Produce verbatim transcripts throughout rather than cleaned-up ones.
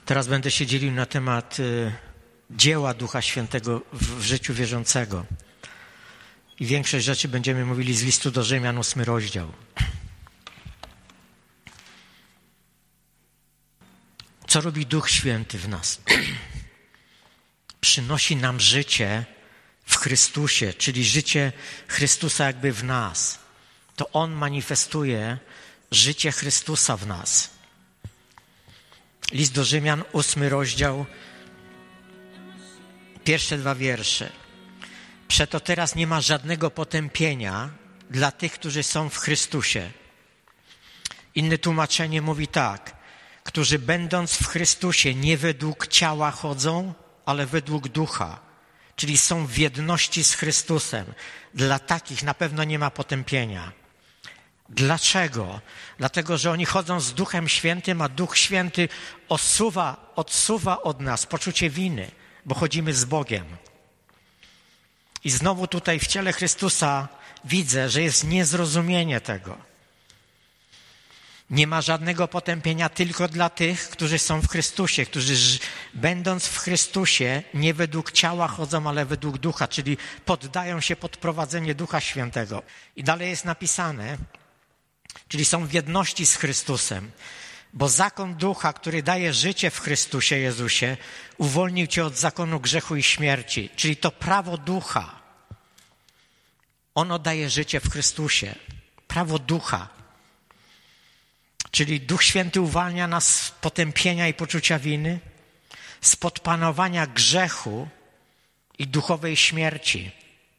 Teraz będę się dzielił na temat y, dzieła Ducha Świętego w, w życiu wierzącego. I większość rzeczy będziemy mówili z listu do Rzymian, ósmy rozdział. Co robi Duch Święty w nas? Przynosi nam życie w Chrystusie, czyli życie Chrystusa jakby w nas. To On manifestuje życie Chrystusa w nas. List do Rzymian, ósmy rozdział, pierwsze dwa wiersze. Przeto teraz nie ma żadnego potępienia dla tych, którzy są w Chrystusie. Inne tłumaczenie mówi tak, którzy będąc w Chrystusie nie według ciała chodzą, ale według ducha, czyli są w jedności z Chrystusem. Dla takich na pewno nie ma potępienia. Dlaczego? Dlatego, że oni chodzą z Duchem Świętym, a Duch Święty osuwa, odsuwa od nas poczucie winy, bo chodzimy z Bogiem. I znowu tutaj w ciele Chrystusa widzę, że jest niezrozumienie tego. Nie ma żadnego potępienia tylko dla tych, którzy są w Chrystusie, którzy będąc w Chrystusie nie według ciała chodzą, ale według ducha, czyli poddają się pod prowadzenie Ducha Świętego. I dalej jest napisane, czyli są w jedności z Chrystusem, bo zakon ducha, który daje życie w Chrystusie Jezusie, uwolnił cię od zakonu grzechu i śmierci, czyli to prawo ducha. Ono daje życie w Chrystusie. Prawo ducha. Czyli Duch Święty uwalnia nas z potępienia i poczucia winy, spod panowania grzechu i duchowej śmierci.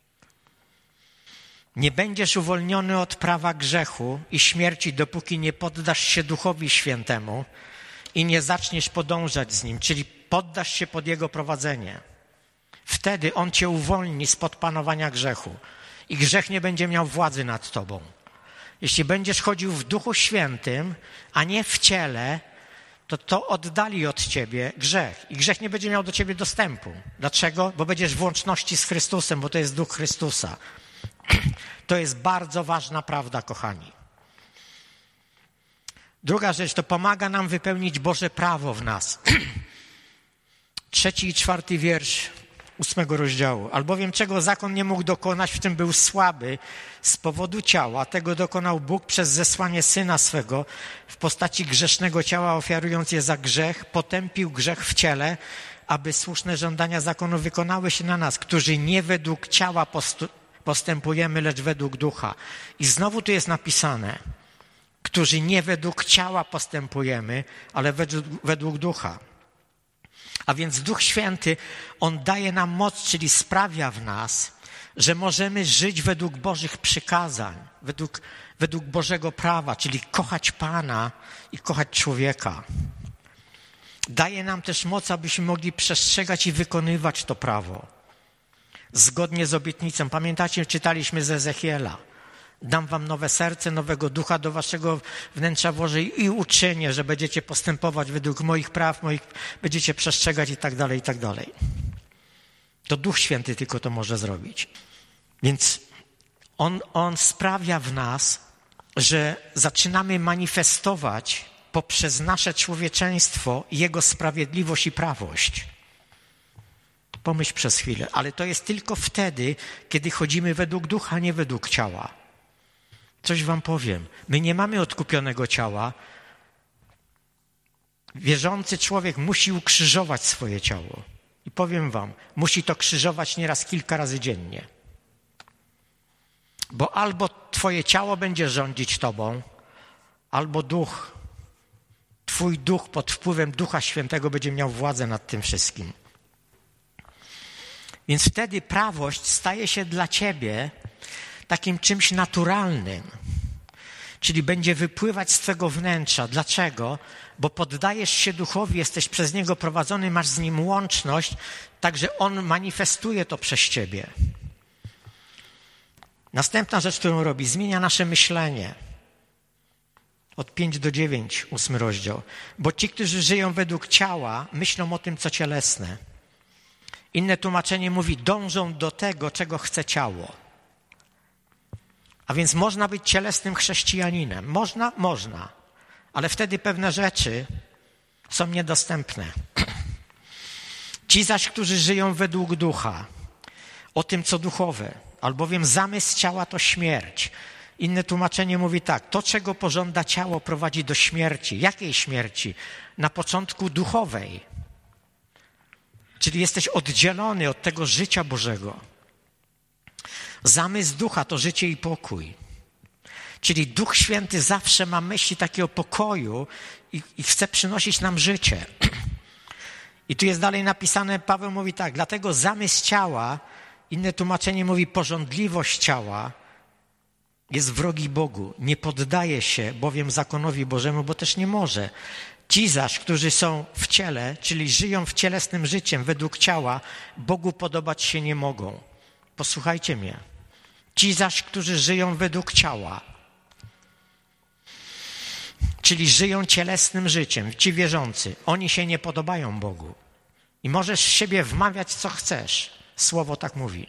Nie będziesz uwolniony od prawa grzechu i śmierci, dopóki nie poddasz się Duchowi Świętemu i nie zaczniesz podążać z Nim, czyli poddasz się pod Jego prowadzenie. Wtedy On cię uwolni spod panowania grzechu i grzech nie będzie miał władzy nad tobą. Jeśli będziesz chodził w Duchu Świętym, a nie w ciele, to to oddali od ciebie grzech. I grzech nie będzie miał do ciebie dostępu. Dlaczego? Bo będziesz w łączności z Chrystusem, bo to jest Duch Chrystusa. To jest bardzo ważna prawda, kochani. Druga rzecz, to pomaga nam wypełnić Boże prawo w nas. Trzeci i czwarty wiersz ósmego rozdziału. Albowiem czego zakon nie mógł dokonać, w czym był słaby z powodu ciała, tego dokonał Bóg przez zesłanie Syna swego w postaci grzesznego ciała, ofiarując je za grzech, potępił grzech w ciele, aby słuszne żądania zakonu wykonały się na nas, którzy nie według ciała postu- postępujemy, lecz według ducha. I znowu tu jest napisane, którzy nie według ciała postępujemy, ale według, według ducha. A więc Duch Święty, On daje nam moc, czyli sprawia w nas, że możemy żyć według Bożych przykazań, według, według Bożego prawa, czyli kochać Pana i kochać człowieka. Daje nam też moc, abyśmy mogli przestrzegać i wykonywać to prawo. Zgodnie z obietnicą. Pamiętacie, czytaliśmy z Ezechiela. Dam wam nowe serce, nowego ducha do waszego wnętrza włożę i uczynię, że będziecie postępować według moich praw, moich, będziecie przestrzegać i tak dalej, i tak dalej. To Duch Święty tylko to może zrobić. Więc on, on sprawia w nas, że zaczynamy manifestować poprzez nasze człowieczeństwo Jego sprawiedliwość i prawość. Pomyśl przez chwilę, ale to jest tylko wtedy, kiedy chodzimy według ducha, a nie według ciała. Coś wam powiem. My nie mamy odkupionego ciała. Wierzący człowiek musi ukrzyżować swoje ciało. I powiem wam, musi to krzyżować nieraz kilka razy dziennie. Bo albo twoje ciało będzie rządzić tobą, albo duch, twój duch pod wpływem Ducha Świętego będzie miał władzę nad tym wszystkim. Więc wtedy prawość staje się dla ciebie takim czymś naturalnym, czyli będzie wypływać z twego wnętrza. Dlaczego? Bo poddajesz się Duchowi, jesteś przez Niego prowadzony, masz z Nim łączność, także On manifestuje to przez ciebie. Następna rzecz, którą robi, zmienia nasze myślenie. Od pięć do dziewięć, ósmy rozdział. Bo ci, którzy żyją według ciała, myślą o tym, co cielesne. Inne tłumaczenie mówi, dążą do tego, czego chce ciało. A więc można być cielesnym chrześcijaninem. Można? Można. Ale wtedy pewne rzeczy są niedostępne. Ci zaś, którzy żyją według ducha, o tym, co duchowe, albowiem zamysł ciała to śmierć. Inne tłumaczenie mówi tak, to, czego pożąda ciało, prowadzi do śmierci. Jakiej śmierci? Na początku duchowej. Czyli jesteś oddzielony od tego życia Bożego. Zamysł ducha to życie i pokój. Czyli Duch Święty zawsze ma myśli takiego pokoju i, i chce przynosić nam życie. I tu jest dalej napisane, Paweł mówi tak, dlatego zamysł ciała, inne tłumaczenie mówi pożądliwość ciała, jest wrogi Bogu. Nie poddaje się bowiem zakonowi Bożemu, bo też nie może. Ci zaś, którzy są w ciele, czyli żyją w cielesnym życiem według ciała, Bogu podobać się nie mogą. Posłuchajcie mnie. Ci zaś, którzy żyją według ciała, czyli żyją cielesnym życiem, ci wierzący, oni się nie podobają Bogu. I możesz siebie wmawiać, co chcesz. Słowo tak mówi.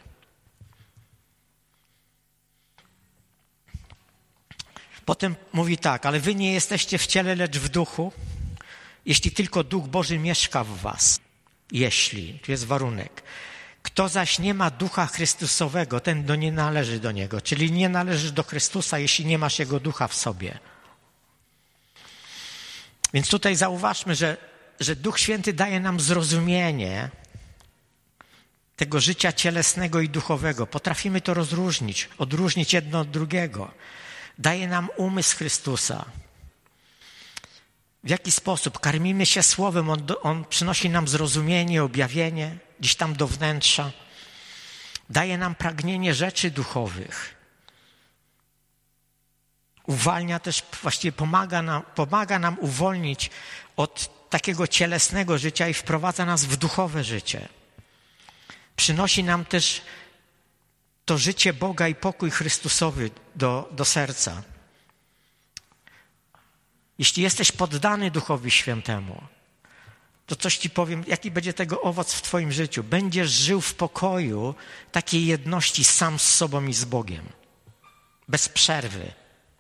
Potem mówi tak, ale wy nie jesteście w ciele, lecz w duchu, jeśli tylko Duch Boży mieszka w was. Jeśli, tu jest warunek. Kto zaś nie ma Ducha Chrystusowego, ten do nie należy do Niego. Czyli nie należysz do Chrystusa, jeśli nie masz Jego Ducha w sobie. Więc tutaj zauważmy, że, że Duch Święty daje nam zrozumienie tego życia cielesnego i duchowego. Potrafimy to rozróżnić, odróżnić jedno od drugiego. Daje nam umysł Chrystusa. W jaki sposób? Karmimy się Słowem, on, on przynosi nam zrozumienie, objawienie, gdzieś tam do wnętrza. Daje nam pragnienie rzeczy duchowych. Uwalnia też, właściwie pomaga nam, pomaga nam uwolnić od takiego cielesnego życia i wprowadza nas w duchowe życie. Przynosi nam też to życie Boga i pokój Chrystusowy do, do serca. Jeśli jesteś poddany Duchowi Świętemu, to coś ci powiem, jaki będzie tego owoc w twoim życiu. Będziesz żył w pokoju, takiej jedności sam z sobą i z Bogiem. Bez przerwy.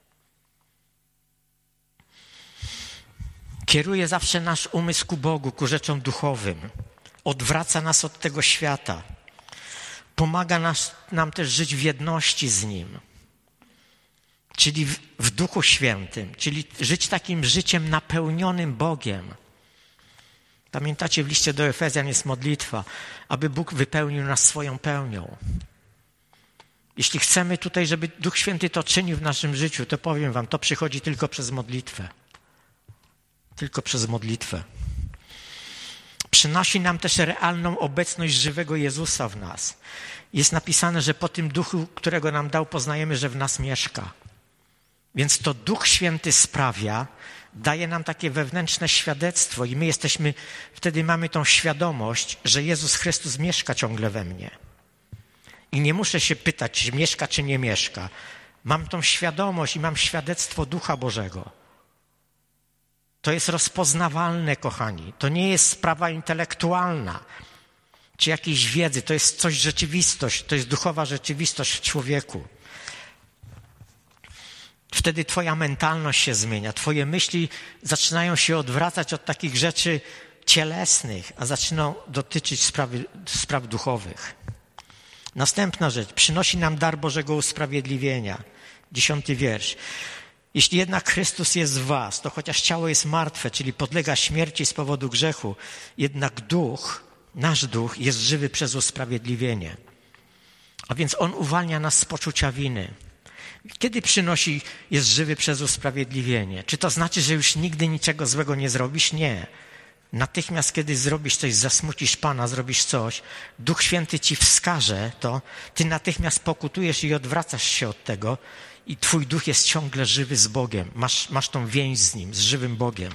Kieruje zawsze nasz umysł ku Bogu, ku rzeczom duchowym. Odwraca nas od tego świata. Pomaga nas, nam też żyć w jedności z Nim. Czyli w, w Duchu Świętym. Czyli żyć takim życiem napełnionym Bogiem. Pamiętacie, w liście do Efezjan jest modlitwa, aby Bóg wypełnił nas swoją pełnią. Jeśli chcemy tutaj, żeby Duch Święty to czynił w naszym życiu, to powiem wam, to przychodzi tylko przez modlitwę. Tylko przez modlitwę. Przynosi nam też realną obecność żywego Jezusa w nas. Jest napisane, że po tym Duchu, którego nam dał, poznajemy, że w nas mieszka. Więc to Duch Święty sprawia, daje nam takie wewnętrzne świadectwo i my jesteśmy, wtedy mamy tą świadomość, że Jezus Chrystus mieszka ciągle we mnie. I nie muszę się pytać, czy mieszka, czy nie mieszka. Mam tą świadomość i mam świadectwo Ducha Bożego. To jest rozpoznawalne, kochani. To nie jest sprawa intelektualna, czy jakiejś wiedzy. To jest coś rzeczywistość, to jest duchowa rzeczywistość w człowieku. Wtedy twoja mentalność się zmienia. Twoje myśli zaczynają się odwracać od takich rzeczy cielesnych, a zaczynają dotyczyć sprawy, spraw duchowych. Następna rzecz. Przynosi nam dar Bożego usprawiedliwienia. Dziesiąty wiersz. Jeśli jednak Chrystus jest w was, to chociaż ciało jest martwe, czyli podlega śmierci z powodu grzechu, jednak duch, nasz duch jest żywy przez usprawiedliwienie. A więc On uwalnia nas z poczucia winy. Kiedy przynosi, jest żywy przez usprawiedliwienie? Czy to znaczy, że już nigdy niczego złego nie zrobisz? Nie. Natychmiast, kiedy zrobisz coś, zasmucisz Pana, zrobisz coś, Duch Święty ci wskaże to, ty natychmiast pokutujesz i odwracasz się od tego i twój duch jest ciągle żywy z Bogiem. Masz, masz tą więź z Nim, z żywym Bogiem.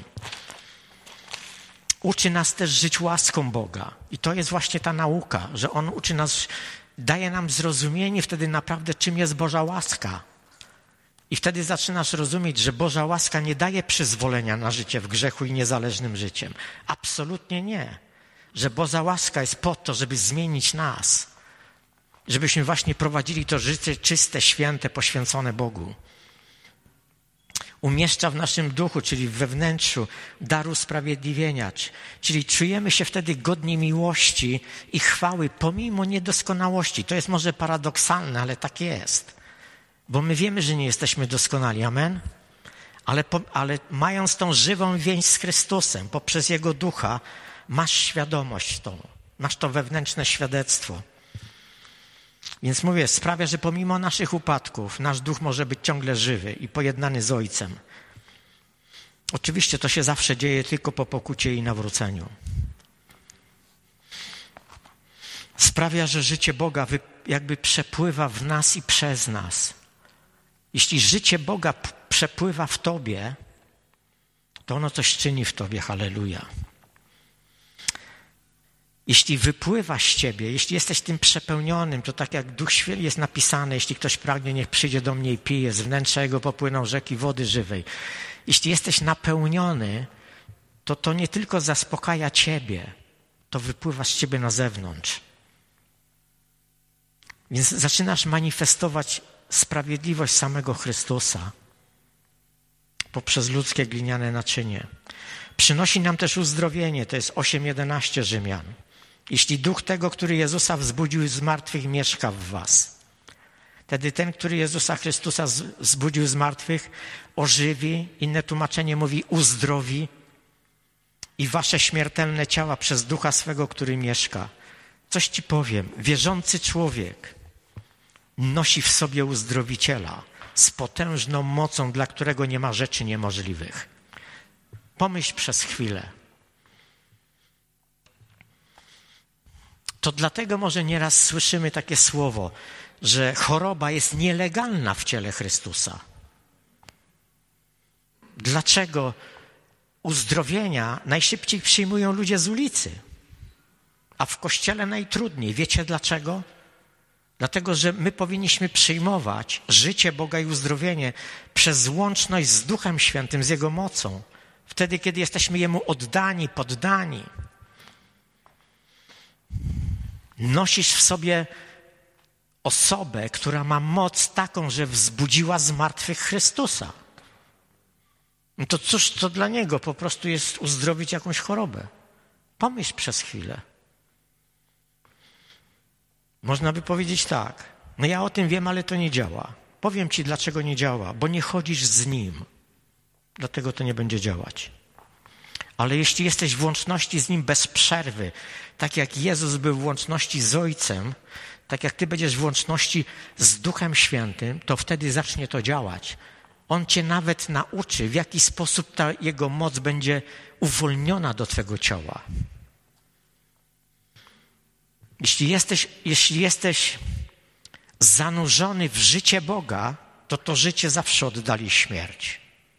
Uczy nas też żyć łaską Boga. I to jest właśnie ta nauka, że On uczy nas, daje nam zrozumienie wtedy naprawdę, czym jest Boża łaska. I wtedy zaczynasz rozumieć, że Boża łaska nie daje przyzwolenia na życie w grzechu i niezależnym życiem. Absolutnie nie. Że Boża łaska jest po to, żeby zmienić nas. Żebyśmy właśnie prowadzili to życie czyste, święte, poświęcone Bogu. umieszcza w naszym duchu, czyli we wnętrzu, dar usprawiedliwienia. Czyli czujemy się wtedy godni miłości i chwały, pomimo niedoskonałości. To jest może paradoksalne, ale tak jest. Bo my wiemy, że nie jesteśmy doskonali. Amen? Ale, ale mając tą żywą więź z Chrystusem, poprzez Jego Ducha, masz świadomość tą. Masz to wewnętrzne świadectwo. Więc mówię, sprawia, że pomimo naszych upadków, nasz duch może być ciągle żywy i pojednany z Ojcem. Oczywiście to się zawsze dzieje tylko po pokucie i nawróceniu. Sprawia, że życie Boga jakby przepływa w nas i przez nas. Jeśli życie Boga p- przepływa w tobie, to ono coś czyni w tobie, halleluja. Jeśli wypływa z ciebie, jeśli jesteś tym przepełnionym, to tak jak Duch Święty jest napisane, jeśli ktoś pragnie, niech przyjdzie do mnie i pije, z wnętrza jego popłyną rzeki wody żywej. Jeśli jesteś napełniony, to to nie tylko zaspokaja ciebie, to wypływa z ciebie na zewnątrz. Więc zaczynasz manifestować sprawiedliwość samego Chrystusa poprzez ludzkie gliniane naczynie. Przynosi nam też uzdrowienie, to jest osiem jedenaście Rzymian. Jeśli duch tego, który Jezusa wzbudził z martwych, mieszka w was, wtedy ten, który Jezusa Chrystusa wzbudził z martwych, ożywi, inne tłumaczenie mówi uzdrowi i wasze śmiertelne ciała przez ducha swego, który mieszka. Coś ci powiem, wierzący człowiek nosi w sobie uzdrowiciela z potężną mocą, dla którego nie ma rzeczy niemożliwych. Pomyśl przez chwilę. To dlatego może nieraz słyszymy takie słowo, że choroba jest nielegalna w ciele Chrystusa. Dlaczego uzdrowienia najszybciej przyjmują ludzie z ulicy, a w Kościele najtrudniej? Wiecie dlaczego? Dlatego, że my powinniśmy przyjmować życie Boga i uzdrowienie przez łączność z Duchem Świętym, z Jego mocą. Wtedy, kiedy jesteśmy Jemu oddani, poddani. Nosisz w sobie osobę, która ma moc taką, że wzbudziła z martwych Chrystusa. No to cóż to dla Niego po prostu jest uzdrowić jakąś chorobę? Pomyśl przez chwilę. Można by powiedzieć tak, no ja o tym wiem, ale to nie działa. Powiem ci, dlaczego nie działa, bo nie chodzisz z Nim. Dlatego to nie będzie działać. Ale jeśli jesteś w łączności z Nim bez przerwy, tak jak Jezus był w łączności z Ojcem, tak jak ty będziesz w łączności z Duchem Świętym, to wtedy zacznie to działać. On cię nawet nauczy, w jaki sposób ta Jego moc będzie uwolniona do twego ciała. Jeśli jesteś, jeśli jesteś zanurzony w życie Boga, to to życie zawsze oddali śmierć.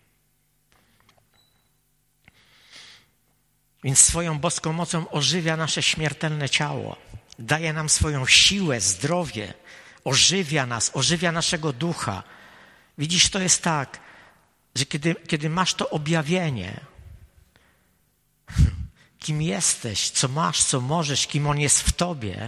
Więc swoją boską mocą ożywia nasze śmiertelne ciało. Daje nam swoją siłę, zdrowie. Ożywia nas, ożywia naszego ducha. Widzisz, to jest tak, że kiedy, kiedy masz to objawienie, kim jesteś, co masz, co możesz, kim On jest w tobie,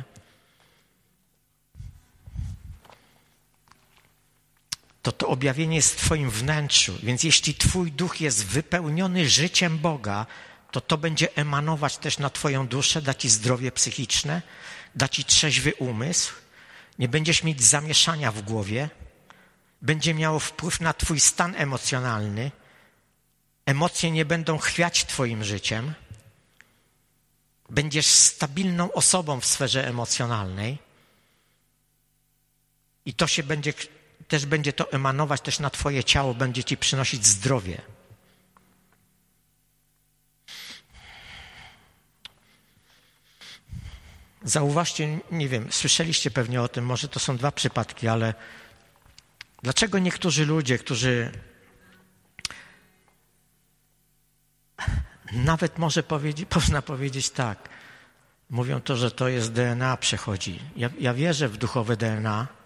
to to objawienie jest w twoim wnętrzu. Więc jeśli twój duch jest wypełniony życiem Boga, to to będzie emanować też na twoją duszę, da ci zdrowie psychiczne, da ci trzeźwy umysł, nie będziesz mieć zamieszania w głowie, będzie miało wpływ na twój stan emocjonalny, emocje nie będą chwiać twoim życiem, będziesz stabilną osobą w sferze emocjonalnej i to się będzie, też będzie to emanować też na twoje ciało, będzie ci przynosić zdrowie. Zauważcie, nie wiem, słyszeliście pewnie o tym, może to są dwa przypadki, ale dlaczego niektórzy ludzie, którzy nawet może powiedzieć, można powiedzieć tak, mówią to, że to jest D N A przechodzi. Ja, ja wierzę w duchowe D N A.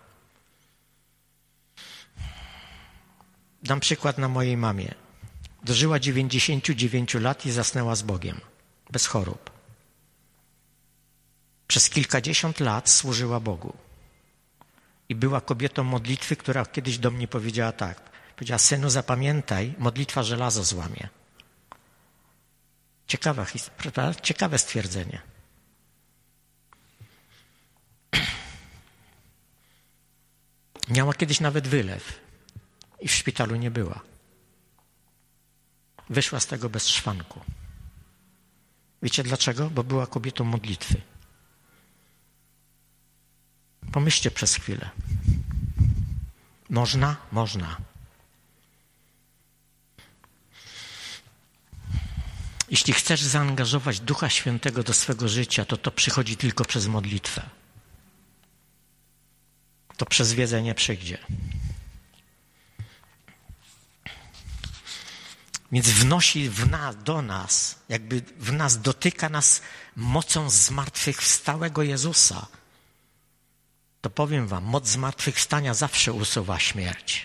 Dam przykład na mojej mamie. Dożyła dziewięćdziesięciu dziewięciu lat i zasnęła z Bogiem, bez chorób. Przez kilkadziesiąt lat służyła Bogu. I była kobietą modlitwy, która kiedyś do mnie powiedziała tak. Powiedziała, synu, zapamiętaj, modlitwa żelazo złamie. Ciekawa historia, ciekawe stwierdzenie. Miała kiedyś nawet wylew i w szpitalu nie była. Wyszła z tego bez szwanku. Wiecie dlaczego? Bo była kobietą modlitwy. Pomyślcie przez chwilę. Można? Można. Jeśli chcesz zaangażować Ducha Świętego do swego życia, to to przychodzi tylko przez modlitwę. To przez wiedzę nie przyjdzie. Więc wnosi w nas, do nas, jakby w nas dotyka nas mocą zmartwychwstałego Jezusa. To powiem wam, moc zmartwychwstania zawsze usuwa śmierć.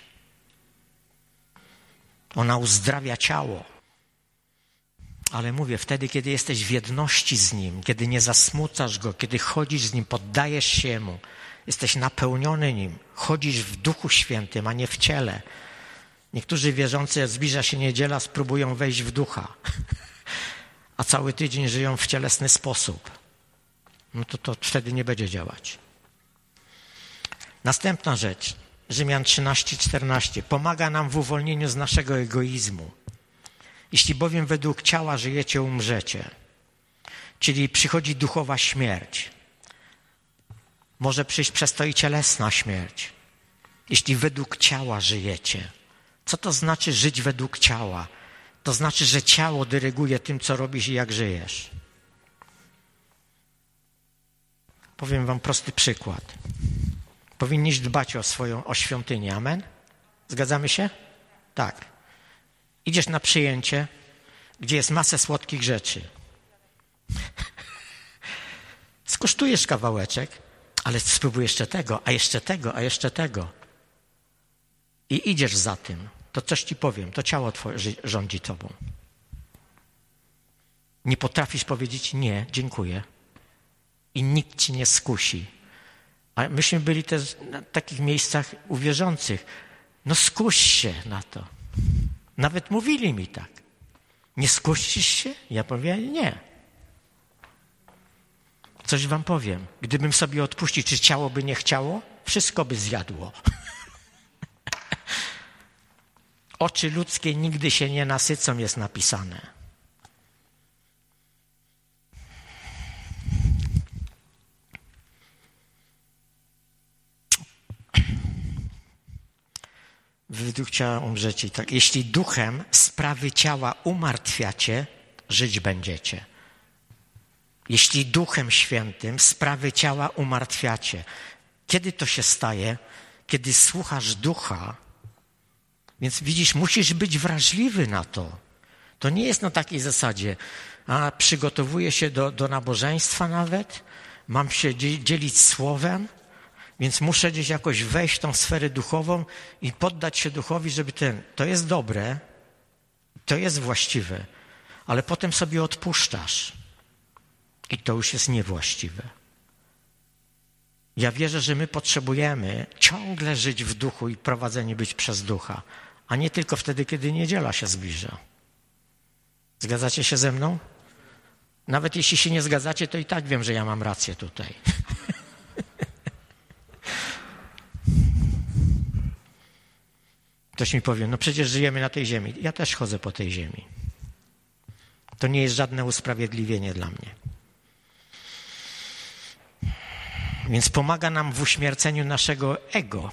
Ona uzdrawia ciało. Ale mówię, wtedy, kiedy jesteś w jedności z Nim, kiedy nie zasmucasz Go, kiedy chodzisz z Nim, poddajesz się Mu, jesteś napełniony Nim, chodzisz w Duchu Świętym, a nie w ciele. Niektórzy wierzący, jak zbliża się niedziela, spróbują wejść w Ducha, a cały tydzień żyją w cielesny sposób. No to to wtedy nie będzie działać. Następna rzecz, Rzymian trzynaście czternaście, pomaga nam w uwolnieniu z naszego egoizmu. Jeśli bowiem według ciała żyjecie, umrzecie. Czyli przychodzi duchowa śmierć. Może przyjść przez to i cielesna śmierć. Jeśli według ciała żyjecie. Co to znaczy żyć według ciała? To znaczy, że ciało dyryguje tym, co robisz i jak żyjesz. Powiem wam prosty przykład. Powinniś dbać o swoją, o świątynię. Amen? Zgadzamy się? Tak. Idziesz na przyjęcie, gdzie jest masę słodkich rzeczy. Skosztujesz kawałeczek, ale spróbuj jeszcze tego, a jeszcze tego, a jeszcze tego. I idziesz za tym. To coś ci powiem, to ciało twoje rządzi tobą. Nie potrafisz powiedzieć nie, dziękuję. I nikt ci nie skusi. A myśmy byli też na takich miejscach u wierzących. No skuś się na to. Nawet mówili mi tak. Nie skusisz się? Ja powiem nie. Coś wam powiem. Gdybym sobie odpuścił, czy ciało by nie chciało? Wszystko by zjadło. Oczy ludzkie nigdy się nie nasycą, jest napisane. Według ciała umrzecie. Tak. Jeśli duchem sprawy ciała umartwiacie, żyć będziecie. Jeśli Duchem Świętym sprawy ciała umartwiacie. Kiedy to się staje? Kiedy słuchasz Ducha. Więc widzisz, musisz być wrażliwy na to. To nie jest na takiej zasadzie, a przygotowuję się do, do nabożeństwa nawet, mam się dzielić słowem, więc muszę gdzieś jakoś wejść w tą sferę duchową i poddać się Duchowi, żeby ten, to jest dobre, to jest właściwe, ale potem sobie odpuszczasz i to już jest niewłaściwe. Ja wierzę, że my potrzebujemy ciągle żyć w duchu i prowadzeni być przez ducha, a nie tylko wtedy, kiedy niedziela się zbliża. Zgadzacie się ze mną? Nawet jeśli się nie zgadzacie, to i tak wiem, że ja mam rację tutaj. Ktoś mi powie, no przecież żyjemy na tej ziemi. Ja też chodzę po tej ziemi. To nie jest żadne usprawiedliwienie dla mnie. Więc pomaga nam w uśmierceniu naszego ego.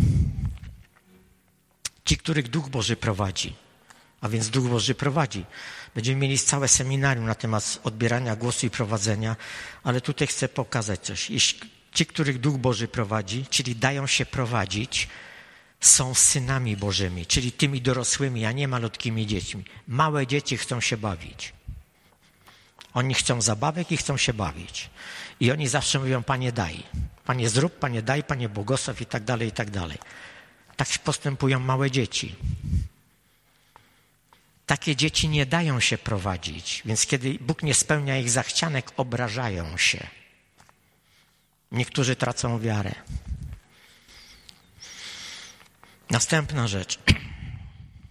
Ci, których Duch Boży prowadzi. A więc Duch Boży prowadzi. Będziemy mieli całe seminarium na temat odbierania głosu i prowadzenia, ale tutaj chcę pokazać coś. Jeśli ci, których Duch Boży prowadzi, czyli dają się prowadzić, są synami Bożymi, czyli tymi dorosłymi, a nie malutkimi dziećmi. Małe dzieci chcą się bawić. Oni chcą zabawek i chcą się bawić. I oni zawsze mówią, Panie daj. Panie zrób, Panie daj, Panie błogosław i tak dalej, i tak dalej. Tak postępują małe dzieci. Takie dzieci nie dają się prowadzić, więc kiedy Bóg nie spełnia ich zachcianek, obrażają się. Niektórzy tracą wiarę. Następna rzecz.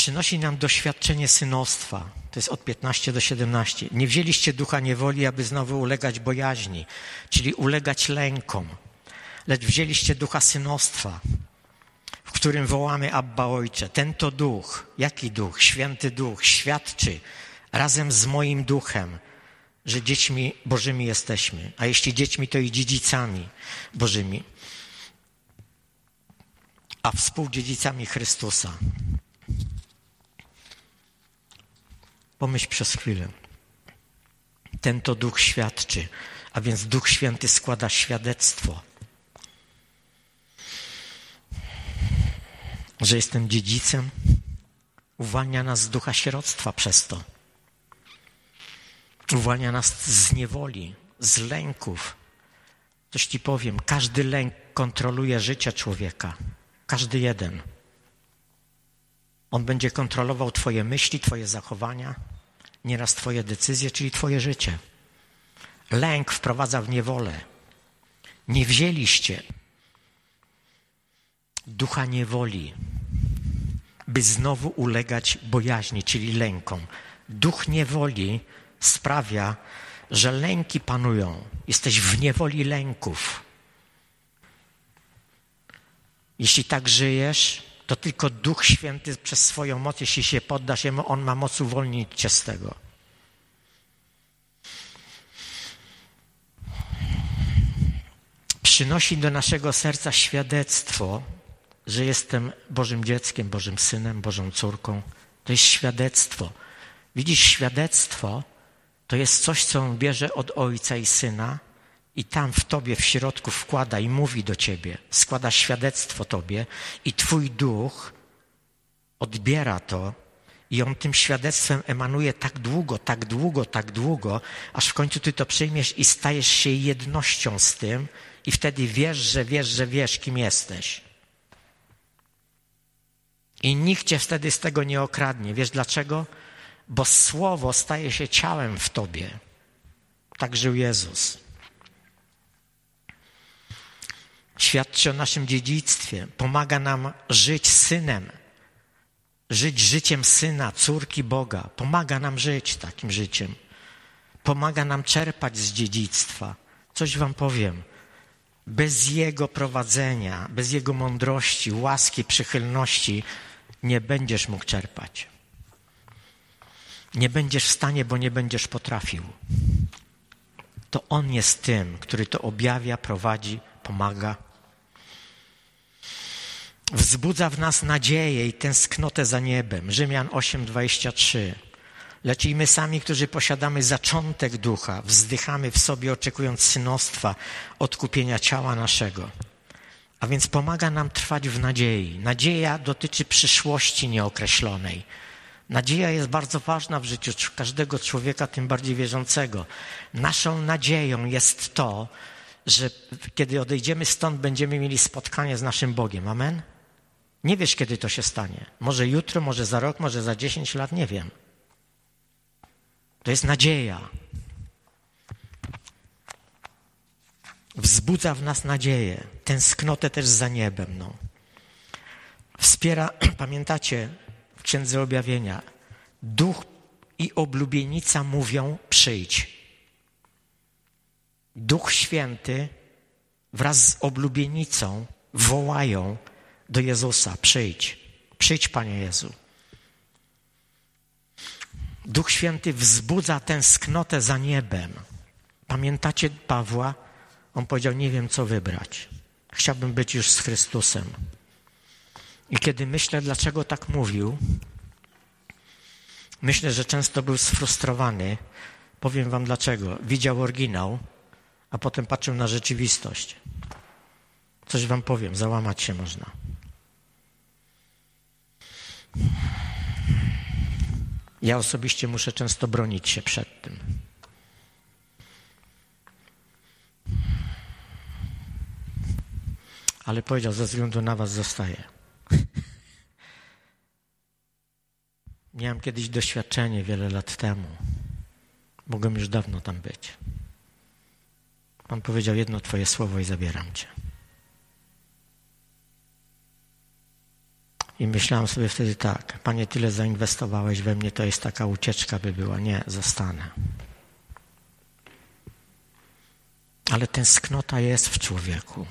przynosi nam doświadczenie synostwa. To jest od piętnaście do siedemnaście. Nie wzięliście ducha niewoli, aby znowu ulegać bojaźni, czyli ulegać lękom, lecz wzięliście ducha synostwa, w którym wołamy Abba Ojcze. Ten to duch. Jaki duch? Święty Duch świadczy razem z moim duchem, że dziećmi Bożymi jesteśmy. A jeśli dziećmi, to i dziedzicami Bożymi. A współdziedzicami Chrystusa. Pomyśl przez chwilę. Ten to duch świadczy, a więc Duch Święty składa świadectwo, że jestem dziedzicem, uwalnia nas z ducha sieroctwa przez to. Uwalnia nas z niewoli, z lęków. Coś ci powiem, każdy lęk kontroluje życie człowieka. Każdy jeden. On będzie kontrolował twoje myśli, twoje zachowania, nieraz twoje decyzje, czyli twoje życie. Lęk wprowadza w niewolę. Nie wzięliście ducha niewoli, by znowu ulegać bojaźni, czyli lękom. Duch niewoli sprawia, że lęki panują. Jesteś w niewoli lęków. Jeśli tak żyjesz, to tylko Duch Święty przez swoją moc, jeśli się poddasz Jemu, On ma moc uwolnić cię z tego. Przynosi do naszego serca świadectwo, że jestem Bożym dzieckiem, Bożym synem, Bożą córką. To jest świadectwo. Widzisz, świadectwo to jest coś, co On bierze od Ojca i Syna i tam w tobie, w środku wkłada i mówi do ciebie. Składa świadectwo tobie i twój duch odbiera to i on tym świadectwem emanuje tak długo, tak długo, tak długo, aż w końcu ty to przyjmiesz i stajesz się jednością z tym i wtedy wiesz, że wiesz, że wiesz, kim jesteś. I nikt cię wtedy z tego nie okradnie. Wiesz dlaczego? Bo Słowo staje się ciałem w tobie. Tak żył Jezus. Świadczy o naszym dziedzictwie. Pomaga nam żyć synem. Żyć życiem syna, córki Boga. Pomaga nam żyć takim życiem. Pomaga nam czerpać z dziedzictwa. Coś wam powiem. Bez Jego prowadzenia, bez Jego mądrości, łaski, przychylności nie będziesz mógł czerpać. Nie będziesz w stanie, bo nie będziesz potrafił. To On jest tym, który to objawia, prowadzi, pomaga. Wzbudza w nas nadzieję i tęsknotę za niebem. Rzymian osiem, dwadzieścia trzy. Lecz i my sami, którzy posiadamy zaczątek ducha, wzdychamy w sobie, oczekując synostwa, odkupienia ciała naszego. A więc pomaga nam trwać w nadziei. Nadzieja dotyczy przyszłości nieokreślonej. Nadzieja jest bardzo ważna w życiu każdego człowieka, tym bardziej wierzącego. Naszą nadzieją jest to, że kiedy odejdziemy stąd, będziemy mieli spotkanie z naszym Bogiem. Amen? Nie wiesz, kiedy to się stanie. Może jutro, może za rok, może za dziesięć lat, nie wiem. To jest nadzieja. Wzbudza w nas nadzieję, tęsknotę też za niebem. No. Wspiera, pamiętacie, w Księdze Objawienia, Duch i oblubienica mówią przyjdź. Duch Święty wraz z oblubienicą wołają do Jezusa, przyjdź, przyjdź Panie Jezu. Duch Święty wzbudza tęsknotę za niebem. Pamiętacie Pawła? On powiedział, nie wiem co wybrać. Chciałbym być już z Chrystusem. I kiedy myślę, dlaczego tak mówił, myślę, że często był sfrustrowany. Powiem wam dlaczego. Widział oryginał, a potem patrzył na rzeczywistość. Coś wam powiem, załamać się można. Ja osobiście muszę często bronić się przed tym. Ale powiedział, ze względu na was zostaję. Miałem kiedyś doświadczenie wiele lat temu. Mogłem już dawno tam być. Pan powiedział, jedno twoje słowo i zabieram cię. I myślałem sobie wtedy tak, Panie, tyle zainwestowałeś we mnie, to jest taka ucieczka by była. Nie, zostanę. Ale tęsknota jest w człowieku.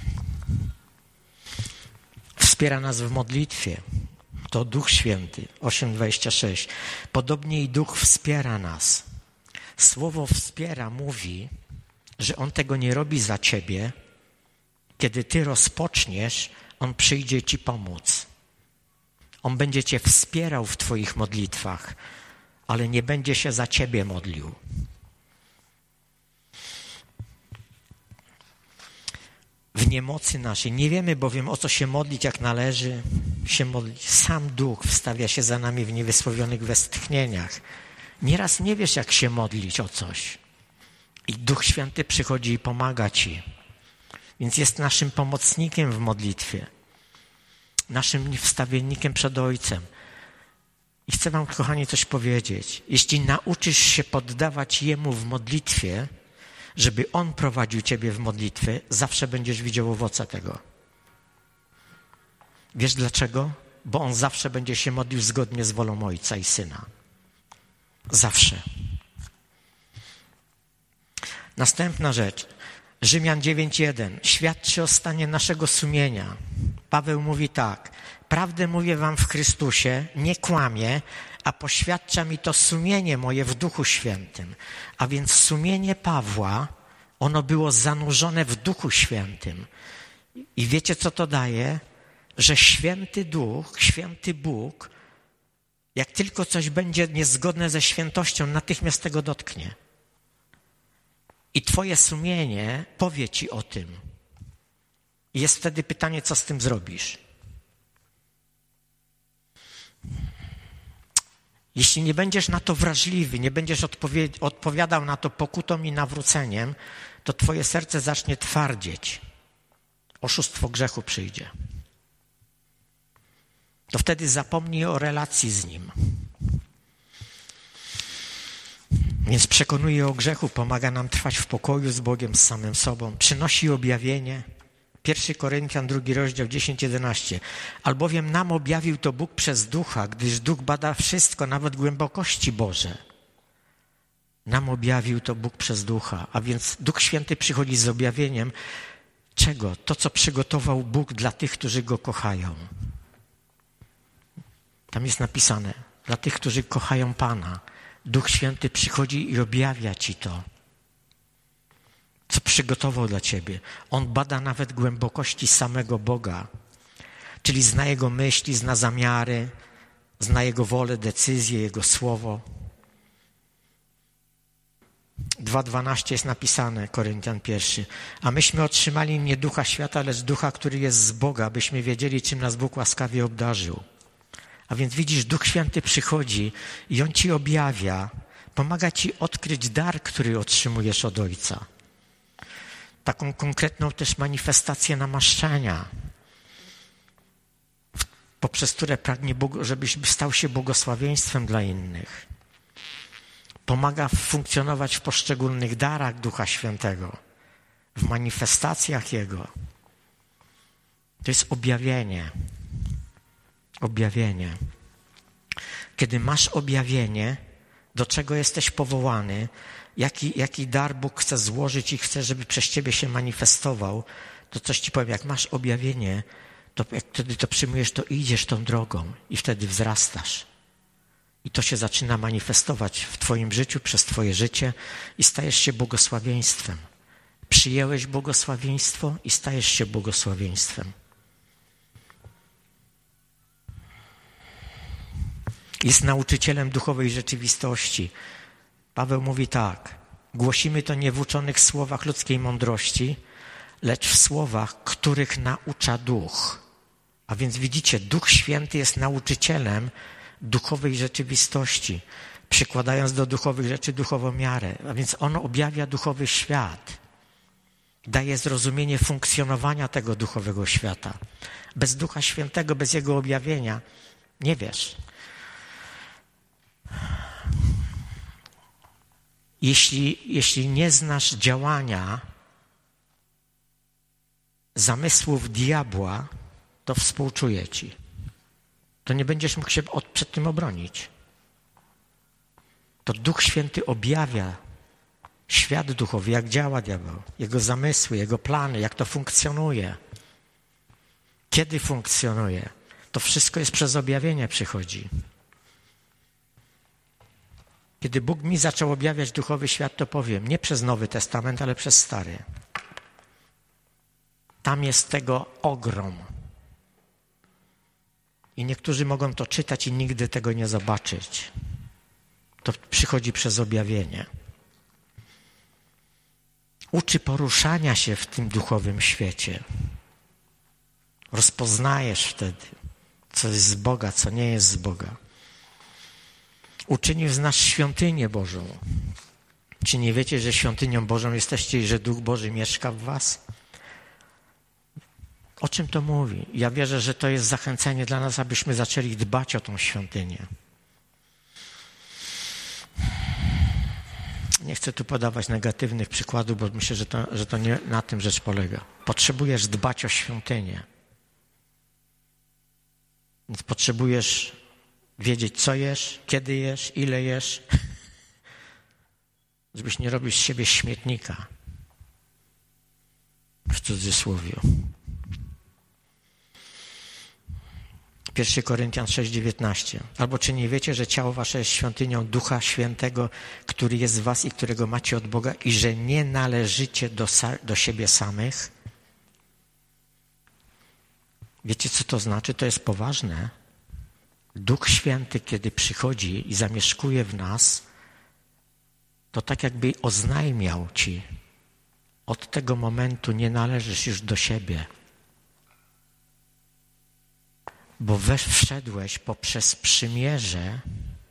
Wspiera nas w modlitwie. To Duch Święty, osiem dwadzieścia sześć. Podobnie i Duch wspiera nas. Słowo wspiera mówi, że On tego nie robi za ciebie. Kiedy ty rozpoczniesz, On przyjdzie ci pomóc. On będzie cię wspierał w twoich modlitwach, ale nie będzie się za ciebie modlił. W niemocy naszej nie wiemy bowiem, o co się modlić, jak należy się modlić. Sam Duch wstawia się za nami w niewysłowionych westchnieniach. Nieraz nie wiesz, jak się modlić o coś. I Duch Święty przychodzi i pomaga ci. Więc jest naszym pomocnikiem w modlitwie. Naszym wstawiennikiem przed Ojcem. I chcę wam, kochani, coś powiedzieć. Jeśli nauczysz się poddawać Jemu w modlitwie, żeby On prowadził ciebie w modlitwie, zawsze będziesz widział owoce tego. Wiesz dlaczego? Bo On zawsze będzie się modlił zgodnie z wolą Ojca i Syna. Zawsze. Następna rzecz. Rzymian dziewięć jeden. Świadczy o stanie naszego sumienia. Paweł mówi tak. Prawdę mówię wam w Chrystusie, nie kłamię, a poświadcza mi to sumienie moje w Duchu Świętym. A więc sumienie Pawła, ono było zanurzone w Duchu Świętym. I wiecie, co to daje? Że Święty Duch, Święty Bóg, jak tylko coś będzie niezgodne ze świętością, natychmiast tego dotknie. I twoje sumienie powie ci o tym. I jest wtedy pytanie, co z tym zrobisz. Jeśli nie będziesz na to wrażliwy, nie będziesz odpowie- odpowiadał na to pokutą i nawróceniem, to twoje serce zacznie twardzieć. Oszustwo grzechu przyjdzie. To wtedy zapomnij o relacji z Nim. Więc przekonuje o grzechu, pomaga nam trwać w pokoju z Bogiem, z samym sobą. Przynosi objawienie. Pierwszy Koryntian, drugi rozdział, dziesięć jedenaście. Albowiem nam objawił to Bóg przez Ducha, gdyż Duch bada wszystko, nawet głębokości Boże. Nam objawił to Bóg przez Ducha, a więc Duch Święty przychodzi z objawieniem. Czego? To, co przygotował Bóg dla tych, którzy Go kochają. Tam jest napisane, dla tych, którzy kochają Pana. Duch Święty przychodzi i objawia ci to, co przygotował dla ciebie. On bada nawet głębokości samego Boga, czyli zna Jego myśli, zna zamiary, zna Jego wolę, decyzje, Jego słowo. dwa dwanaście jest napisane, Koryntian pierwszy. A myśmy otrzymali nie ducha świata, lecz ducha, który jest z Boga, abyśmy wiedzieli, czym nas Bóg łaskawie obdarzył. A więc widzisz, Duch Święty przychodzi i On ci objawia, pomaga ci odkryć dar, który otrzymujesz od Ojca. Taką konkretną też manifestację namaszczenia, poprzez które pragnie, żebyś stał się błogosławieństwem dla innych. Pomaga funkcjonować w poszczególnych darach Ducha Świętego, w manifestacjach Jego. To jest objawienie. Objawienie. Kiedy masz objawienie, do czego jesteś powołany, jaki, jaki dar Bóg chce złożyć i chce, żeby przez ciebie się manifestował, to coś ci powiem, jak masz objawienie, to jak wtedy to przyjmujesz, to idziesz tą drogą i wtedy wzrastasz. I to się zaczyna manifestować w twoim życiu, przez twoje życie i stajesz się błogosławieństwem. Przyjęłeś błogosławieństwo i stajesz się błogosławieństwem. Jest nauczycielem duchowej rzeczywistości. Paweł mówi tak, głosimy to nie w uczonych słowach ludzkiej mądrości, lecz w słowach, których naucza Duch. A więc widzicie, Duch Święty jest nauczycielem duchowej rzeczywistości, przykładając do duchowych rzeczy duchową miarę. A więc On objawia duchowy świat. Daje zrozumienie funkcjonowania tego duchowego świata. Bez Ducha Świętego, bez Jego objawienia nie wiesz. Jeśli, jeśli nie znasz działania zamysłów diabła, to współczuję ci. to nie będziesz mógł się od, przed tym obronić. To Duch Święty objawia świat duchowy, jak działa diabeł, jego zamysły, jego plany, jak to funkcjonuje. Kiedy funkcjonuje. To wszystko jest przez objawienie przychodzi. Kiedy Bóg mi zaczął objawiać duchowy świat, to powiem, nie przez Nowy Testament, ale przez Stary. Tam jest tego ogrom. I niektórzy mogą to czytać i nigdy tego nie zobaczyć. To przychodzi przez objawienie. Uczy poruszania się w tym duchowym świecie. Rozpoznajesz wtedy, co jest z Boga, co nie jest z Boga. Uczynił z nas świątynię Bożą. Czy nie wiecie, że świątynią Bożą jesteście i że Duch Boży mieszka w was? O czym to mówi? Ja wierzę, że to jest zachęcenie dla nas, abyśmy zaczęli dbać o tą świątynię. Nie chcę tu podawać negatywnych przykładów, bo myślę, że to, że to nie na tym rzecz polega. Potrzebujesz dbać o świątynię. Więc potrzebujesz wiedzieć, co jesz, kiedy jesz, ile jesz, żebyś nie robił z siebie śmietnika. W cudzysłowie. pierwszy Koryntian sześć dziewiętnaście. Albo czy nie wiecie, że ciało wasze jest świątynią Ducha Świętego, który jest w was i którego macie od Boga i że nie należycie do, do siebie samych? Wiecie, co to znaczy? To jest poważne. Duch Święty, kiedy przychodzi i zamieszkuje w nas, to tak jakby oznajmiał ci, od tego momentu nie należysz już do siebie. Bo wesz, wszedłeś poprzez przymierze,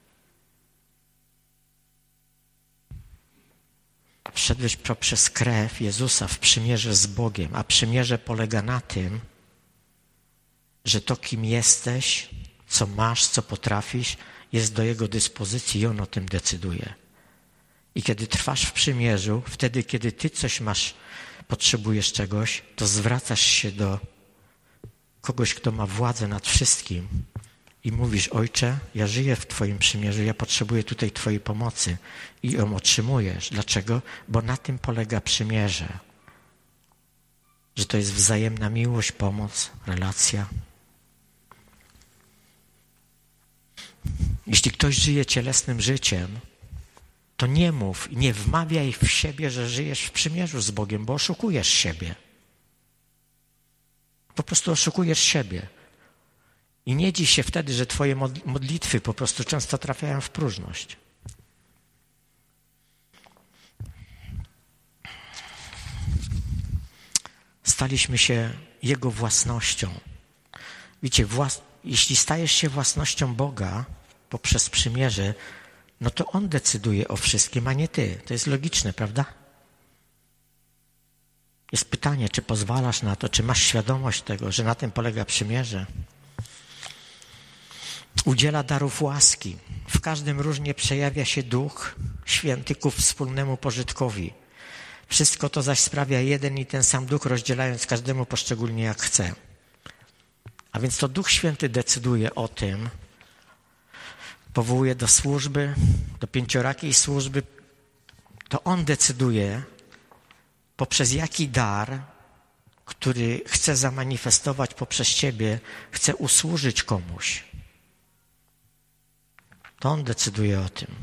wszedłeś poprzez krew Jezusa w przymierze z Bogiem, a przymierze polega na tym, że to, kim jesteś, co masz, co potrafisz, jest do Jego dyspozycji i On o tym decyduje. I kiedy trwasz w przymierzu, wtedy, kiedy ty coś masz, potrzebujesz czegoś, to zwracasz się do kogoś, kto ma władzę nad wszystkim i mówisz: Ojcze, ja żyję w Twoim przymierzu, ja potrzebuję tutaj Twojej pomocy i ją otrzymujesz. Dlaczego? Bo na tym polega przymierze. Że to jest wzajemna miłość, pomoc, relacja. Jeśli ktoś żyje cielesnym życiem, to nie mów, nie wmawiaj w siebie, że żyjesz w przymierzu z Bogiem, bo oszukujesz siebie. Po prostu oszukujesz siebie. I nie dziw się wtedy, że twoje modlitwy po prostu często trafiają w próżność. Staliśmy się Jego własnością. Wiecie, włas... jeśli stajesz się własnością Boga poprzez przymierze, no to On decyduje o wszystkim, a nie ty. To jest logiczne, prawda? Jest pytanie, czy pozwalasz na to, czy masz świadomość tego, że na tym polega przymierze. Udziela darów łaski. W każdym różnie przejawia się Duch Święty ku wspólnemu pożytkowi. Wszystko to zaś sprawia jeden i ten sam Duch, rozdzielając każdemu poszczególnie jak chce. A więc to Duch Święty decyduje o tym, powołuje do służby, do pięciorakiej służby. To On decyduje, poprzez jaki dar, który chce zamanifestować poprzez ciebie, chce usłużyć komuś. To On decyduje o tym.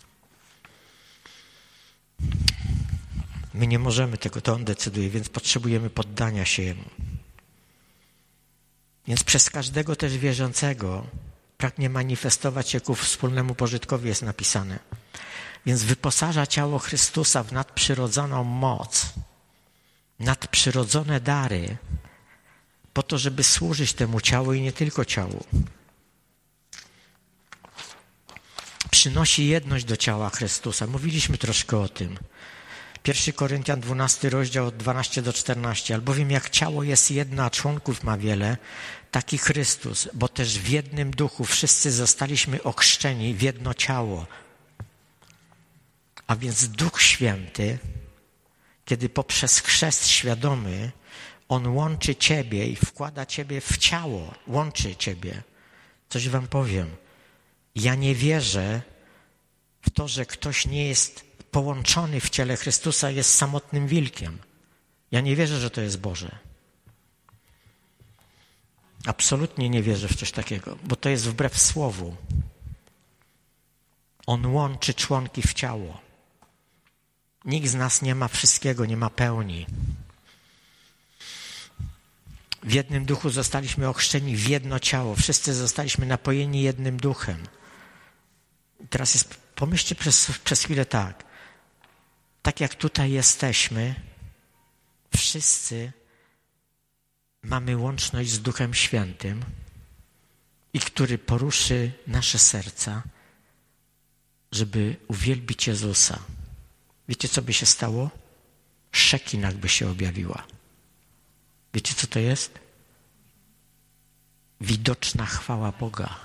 My nie możemy tego, to On decyduje, więc potrzebujemy poddania się Jemu. Więc przez każdego też wierzącego pragnie manifestować się ku wspólnemu pożytkowi, jest napisane. Więc wyposaża ciało Chrystusa w nadprzyrodzoną moc, nadprzyrodzone dary, po to, żeby służyć temu ciału i nie tylko ciału. Przynosi jedność do ciała Chrystusa. Mówiliśmy troszkę o tym. pierwszy Koryntian dwunasty rozdział od dwunastego do czternastego. Albowiem jak ciało jest jedno, a członków ma wiele, taki Chrystus, bo też w jednym duchu wszyscy zostaliśmy ochrzczeni w jedno ciało. A więc Duch Święty, kiedy poprzez chrzest świadomy On łączy ciebie i wkłada ciebie w ciało, łączy ciebie. Coś wam powiem. Ja nie wierzę w to, że ktoś nie jest połączony w ciele Chrystusa, jest samotnym wilkiem. Ja nie wierzę, że to jest Boże. Absolutnie nie wierzę w coś takiego, bo to jest wbrew słowu. On łączy członki w ciało. Nikt z nas nie ma wszystkiego, nie ma pełni. W jednym duchu zostaliśmy ochrzczeni w jedno ciało. Wszyscy zostaliśmy napojeni jednym duchem. Teraz jest, pomyślcie przez, przez chwilę tak. Tak jak tutaj jesteśmy, wszyscy mamy łączność z Duchem Świętym i który poruszy nasze serca, żeby uwielbić Jezusa. Wiecie, co by się stało? Szekinah by się objawiła. Wiecie, co to jest? Widoczna chwała Boga.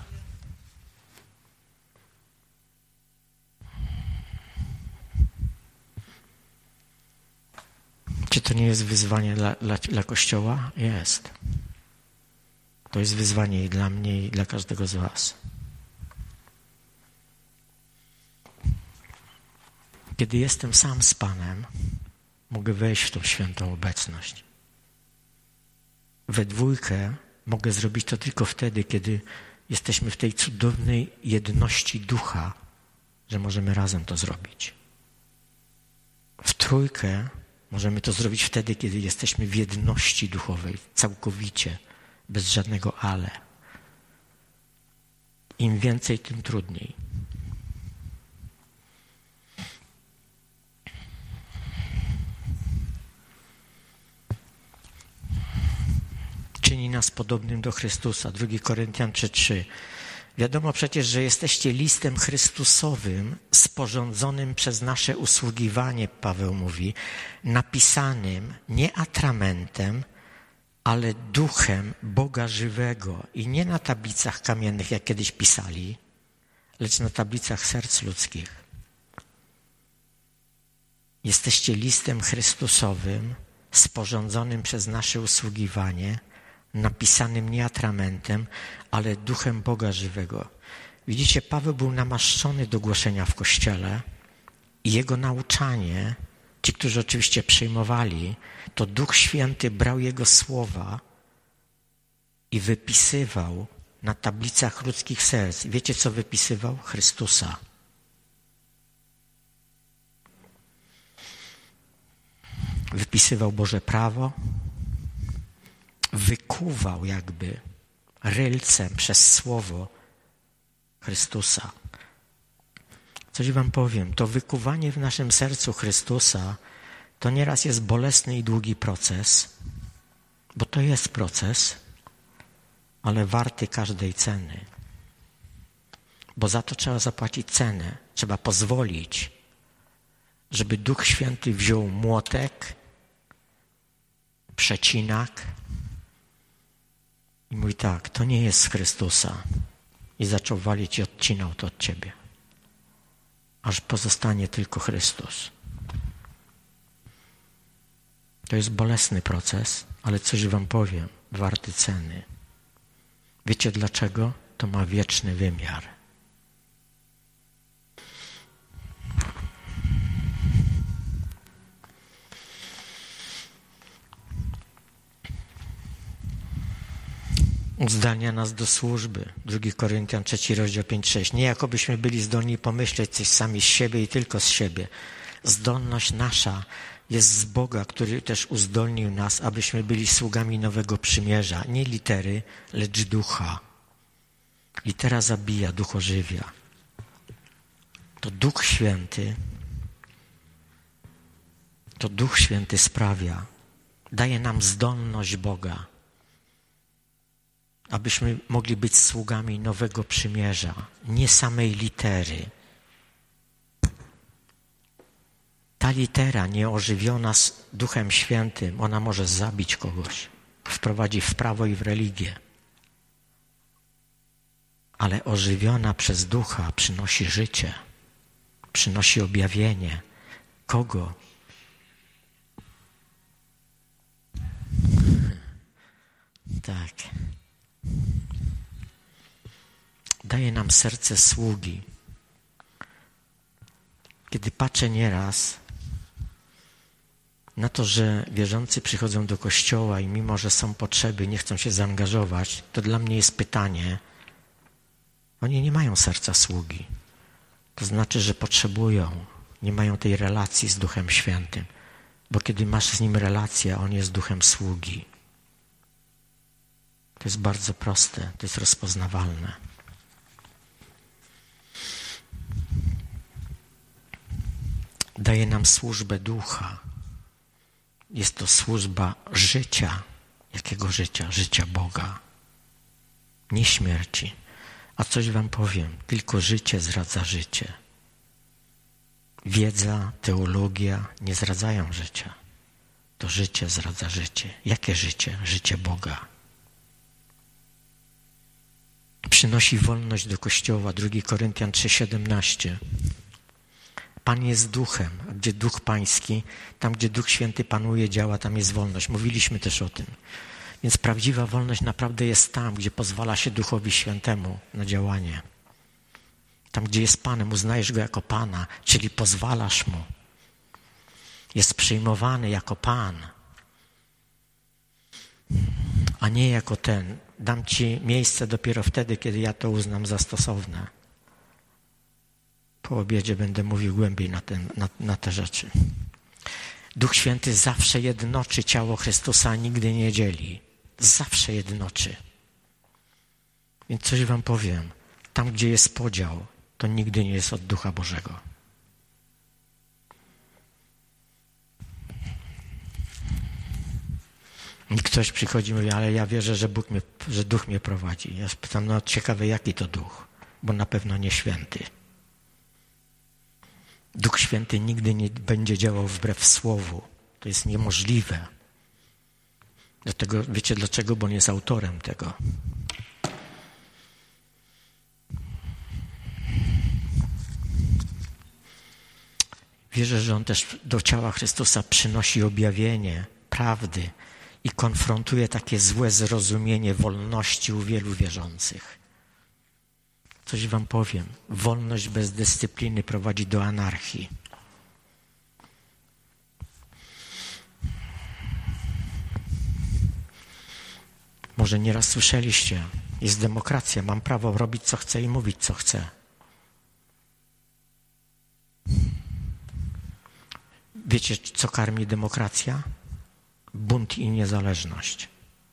Czy to nie jest wyzwanie dla, dla, dla Kościoła? Jest. To jest wyzwanie i dla mnie, i dla każdego z was. Kiedy jestem sam z Panem, mogę wejść w tą świętą obecność. We dwójkę mogę zrobić to tylko wtedy, kiedy jesteśmy w tej cudownej jedności ducha, że możemy razem to zrobić. W trójkę możemy to zrobić wtedy, kiedy jesteśmy w jedności duchowej, całkowicie, bez żadnego ale. Im więcej, tym trudniej. Czyni nas podobnym do Chrystusa. drugi Koryntian trzy trzy. Wiadomo przecież, że jesteście listem Chrystusowym, sporządzonym przez nasze usługiwanie, Paweł mówi, napisanym nie atramentem, ale duchem Boga żywego i nie na tablicach kamiennych, jak kiedyś pisali, lecz na tablicach serc ludzkich. Jesteście listem Chrystusowym, sporządzonym przez nasze usługiwanie, napisanym nie atramentem, ale duchem Boga żywego. Widzicie, Paweł był namaszczony do głoszenia w Kościele i jego nauczanie, ci, którzy oczywiście przyjmowali, to Duch Święty brał jego słowa i wypisywał na tablicach ludzkich serc. Wiecie, co wypisywał? Chrystusa. Wypisywał Boże prawo, wykuwał jakby rylcem przez słowo Chrystusa. Coś wam powiem, to wykuwanie w naszym sercu Chrystusa to nieraz jest bolesny i długi proces, bo to jest proces, ale warty każdej ceny. Bo za to trzeba zapłacić cenę. Trzeba pozwolić, żeby Duch Święty wziął młotek, przecinak i mówi tak, to nie jest z Chrystusa. I zaczął walić i odcinał to od ciebie. Aż pozostanie tylko Chrystus. To jest bolesny proces, ale coś wam powiem, warty ceny. Wiecie dlaczego? To ma wieczny wymiar. Uzdalnia nas do służby. drugi Koryntian trzeci rozdział pięć sześć. Nie jakobyśmy byli zdolni pomyśleć coś sami z siebie i tylko z siebie. Zdolność nasza jest z Boga, który też uzdolnił nas, abyśmy byli sługami nowego przymierza. Nie litery, lecz ducha. Litera zabija, duch ożywia. To Duch Święty, to Duch Święty sprawia, daje nam zdolność Boga, abyśmy mogli być sługami nowego przymierza, nie samej litery. Ta litera nieożywiona z Duchem Świętym, ona może zabić kogoś, wprowadzić w prawo i w religię. Ale ożywiona przez Ducha przynosi życie, przynosi objawienie. Kogo? Tak. daje nam serce sługi. Kiedy patrzę nieraz na to, że wierzący przychodzą do kościoła i mimo, że są potrzeby, nie chcą się zaangażować, to dla mnie jest pytanie, oni nie mają serca sługi. To znaczy, że potrzebują, nie mają tej relacji z Duchem Świętym. Bo kiedy masz z Nim relację, On jest Duchem sługi. To jest bardzo proste, to jest rozpoznawalne. Daje nam służbę Ducha. Jest to służba życia. Jakiego życia? Życia Boga. Nie śmierci. A coś wam powiem, tylko życie zdradza życie. Wiedza, teologia nie zdradzają życia. To życie zdradza życie. Jakie życie? Życie Boga. Przynosi wolność do Kościoła. drugi Koryntian trzy siedemnaście. Pan jest duchem, a gdzie duch pański, tam gdzie Duch Święty panuje, działa, tam jest wolność. Mówiliśmy też o tym. Więc prawdziwa wolność naprawdę jest tam, gdzie pozwala się Duchowi Świętemu na działanie. Tam, gdzie jest Panem, uznajesz Go jako Pana, czyli pozwalasz Mu. Jest przyjmowany jako Pan, a nie jako ten. Dam Ci miejsce dopiero wtedy, kiedy ja to uznam za stosowne. Po obiedzie będę mówił głębiej na, ten, na, na te rzeczy. Duch Święty zawsze jednoczy ciało Chrystusa, a nigdy nie dzieli. Zawsze jednoczy. Więc coś wam powiem. Tam, gdzie jest podział, to nigdy nie jest od Ducha Bożego. I ktoś przychodzi i mówi, ale ja wierzę, że, Bóg mnie, że Duch mnie prowadzi. Ja pytam, no ciekawe, jaki to Duch? Bo na pewno nie święty. Duch Święty nigdy nie będzie działał wbrew Słowu. To jest niemożliwe. Dlatego, wiecie dlaczego? Bo on jest autorem tego. Wierzę, że on też do ciała Chrystusa przynosi objawienie prawdy i konfrontuje takie złe zrozumienie wolności u wielu wierzących. Coś wam powiem. Wolność bez dyscypliny prowadzi do anarchii. Może nieraz słyszeliście, jest demokracja, mam prawo robić co chcę i mówić co chcę. Wiecie, co karmi demokracja? Bunt i niezależność.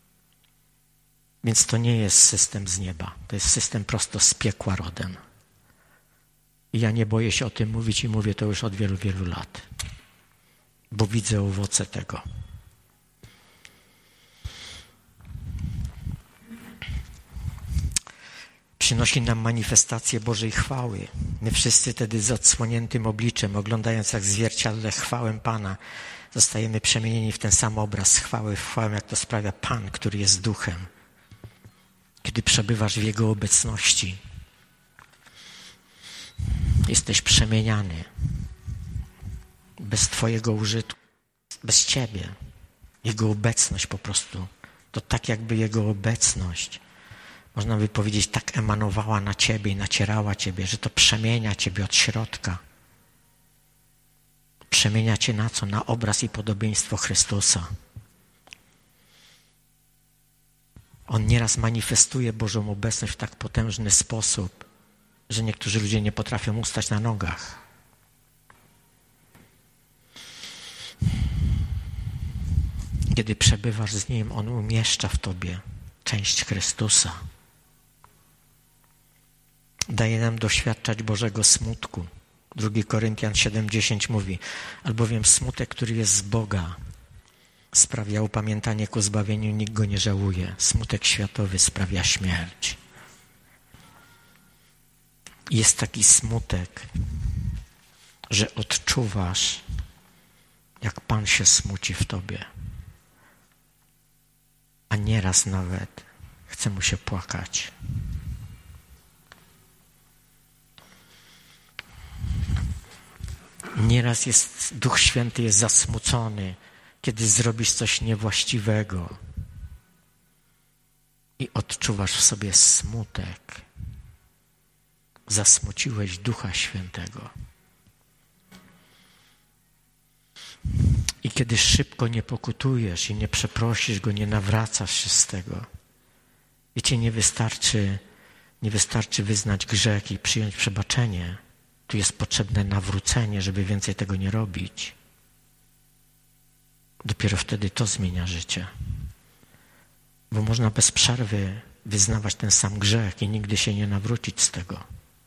Więc to nie jest system z nieba. To jest system prosto z piekła rodem. I ja nie boję się o tym mówić i mówię to już od wielu, wielu lat. Bo widzę owoce tego. Przynosi nam manifestację Bożej chwały. My wszyscy wtedy z odsłoniętym obliczem, oglądając jak w zwierciadle chwałę Pana, zostajemy przemienieni w ten sam obraz chwały w chwałę, jak to sprawia Pan, który jest Duchem. Kiedy przebywasz w Jego obecności, jesteś przemieniany. Bez Twojego użytku, bez Ciebie. Jego obecność po prostu. To tak jakby Jego obecność, można by powiedzieć, tak emanowała na Ciebie i nacierała Ciebie, że to przemienia Ciebie od środka. Przemienia Cię na co? Na obraz i podobieństwo Chrystusa. On nieraz manifestuje Bożą obecność w tak potężny sposób, że niektórzy ludzie nie potrafią ustać na nogach. Kiedy przebywasz z Nim, On umieszcza w Tobie część Chrystusa. Daje nam doświadczać Bożego smutku. drugi Koryntian siedem dziesięć mówi, albowiem smutek, który jest z Boga, sprawia upamiętanie ku zbawieniu, nikt go nie żałuje. Smutek światowy sprawia śmierć. Jest taki smutek, że odczuwasz, jak Pan się smuci w Tobie. A nieraz nawet chce Mu się płakać. Nieraz jest, Duch Święty jest zasmucony, kiedy zrobisz coś niewłaściwego i odczuwasz w sobie smutek. zasmuciłeś Ducha Świętego. I kiedy szybko nie pokutujesz i nie przeprosisz Go, nie nawracasz się z tego, wiecie, nie wystarczy, nie wystarczy wyznać grzech i przyjąć przebaczenie. Tu jest potrzebne nawrócenie, żeby więcej tego nie robić. Dopiero wtedy to zmienia życie. Bo można bez przerwy wyznawać ten sam grzech i nigdy się nie nawrócić z tego.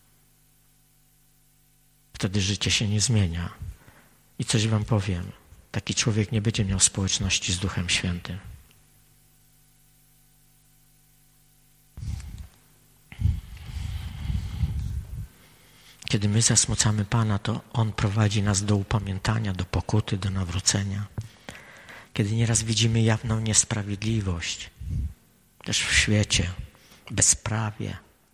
Wtedy życie się nie zmienia. I coś wam powiem. Taki człowiek nie będzie miał społeczności z Duchem Świętym. Kiedy my zasmucamy Pana, to On prowadzi nas do upamiętania, do pokuty, do nawrócenia. Kiedy nieraz widzimy jawną niesprawiedliwość, też w świecie, bezprawie,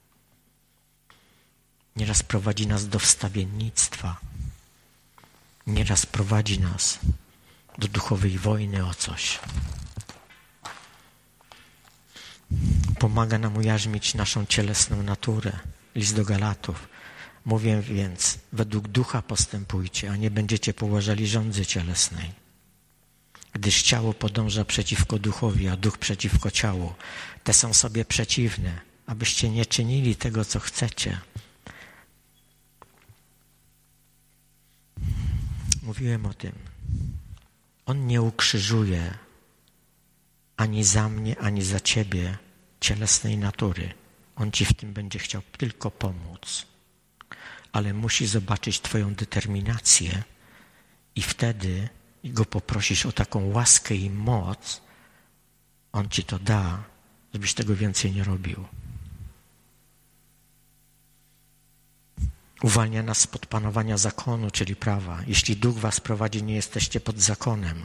nieraz prowadzi nas do wstawiennictwa, nieraz prowadzi nas do duchowej wojny o coś. Pomaga nam ujarzmić naszą cielesną naturę. List do Galatów. Mówię więc, według ducha postępujcie, a nie będziecie poważali żądzy cielesnej. Gdyż ciało podąża przeciwko duchowi, a duch przeciwko ciału. Te są sobie przeciwne, abyście nie czynili tego, co chcecie. Mówiłem o tym. On nie ukrzyżuje ani za mnie, ani za ciebie cielesnej natury. On ci w tym będzie chciał tylko pomóc. Ale musi zobaczyć twoją determinację i wtedy go poprosisz o taką łaskę i moc, on ci to da, żebyś tego więcej nie robił. Uwalnia nas spod panowania zakonu, czyli prawa. Jeśli Duch was prowadzi, nie jesteście pod zakonem.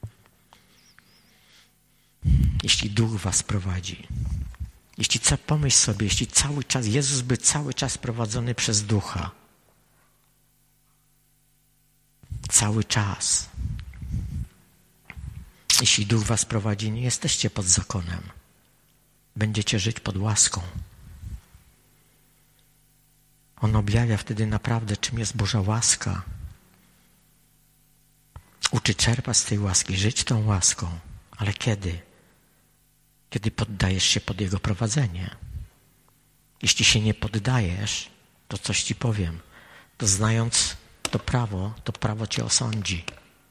Jeśli Duch was prowadzi. Jeśli, pomyśl sobie, jeśli cały czas, Jezus był cały czas prowadzony przez Ducha. Cały czas. Jeśli Duch was prowadzi, nie jesteście pod zakonem. Będziecie żyć pod łaską. On objawia wtedy naprawdę, czym jest Boża łaska. Uczy czerpać z tej łaski, żyć tą łaską. Ale kiedy? Kiedy poddajesz się pod Jego prowadzenie. Jeśli się nie poddajesz, to coś ci powiem. To znając to prawo, to prawo cię osądzi.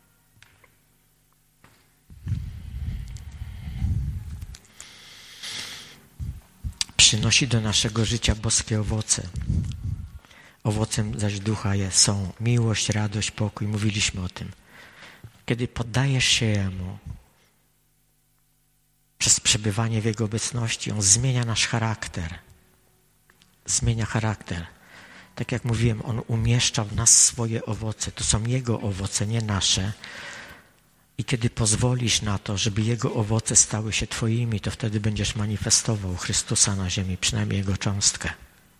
Przynosi do naszego życia boskie owoce. Owocem zaś ducha jest, są miłość, radość, pokój. Mówiliśmy o tym. Kiedy poddajesz się Jemu, przez przebywanie w Jego obecności, On zmienia nasz charakter. Zmienia charakter. Tak jak mówiłem, On umieszcza w nas swoje owoce. To są Jego owoce, nie nasze. I kiedy pozwolisz na to, żeby Jego owoce stały się twoimi, to wtedy będziesz manifestował Chrystusa na ziemi, przynajmniej Jego cząstkę.